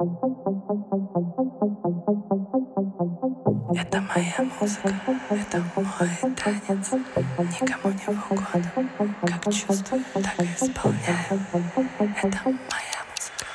Это моя музыка, это мой танец. Никому не в угоду, как чувствую, так и исполняю. Это моя музыка.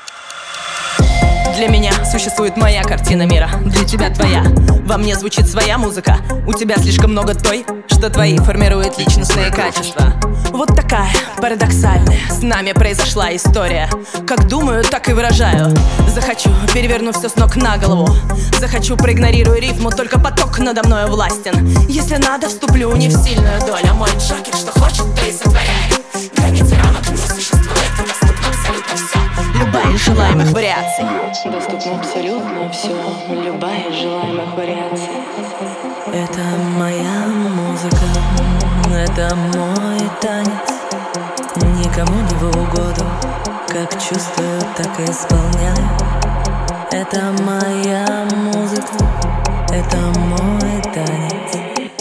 Для меня существует моя картина мира, для тебя твоя. Во мне звучит своя музыка, у тебя слишком много той, что твои формируют личностные качества. Вот такая парадоксальная с нами произошла история. Как думаю, так и выражаю. Захочу, переверну все с ног на голову. Захочу, проигнорирую рифму, только поток надо мною властен. Если надо, вступлю не в сильную долю. Мой джокер, что хочет, то и сотворяет. Границы рамок не существует, доступно абсолютно все. Любая из желаемых вариаций. Доступно абсолютно все, любая из желаемых вариаций. Это моя музыка, это мой танец. Никому не в угоду, как чувствую, так и исполняю. Это моя музыка, это мой танец.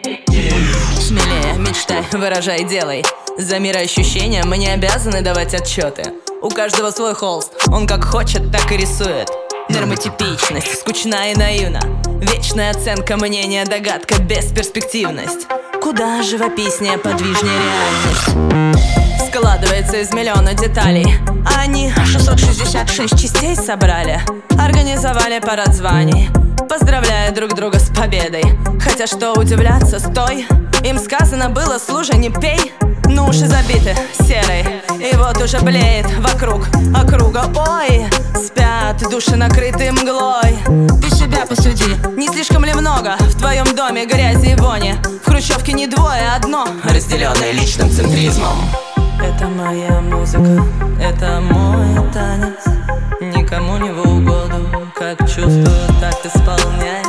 Смелее мечтай, выражай, делай. За мироощущения мы не обязаны давать отчеты. У каждого свой холст, он как хочет, так и рисует. Нормотипичность, скучна и наивна. Вечная оценка мнения, догадка, бесперспективность. Куда живописнее, подвижнее реальность. Складывается из миллиона деталей. Они 666 частей собрали. Организовали парад званий, поздравляя друг друга с победой. Хотя что удивляться, стой. Им сказано было, слушай, не пей. Но уши забиты серой, и вот уже блеет вокруг округа. Ой, спят души, накрыты мглой. Ты себя посуди, не слишком ли много в твоем доме грязи и вони? В хрущевке не двое, одно, разделенное личным центризмом. Это моя музыка, это мой танец. Никому не в угоду, как чувствую, так исполняй.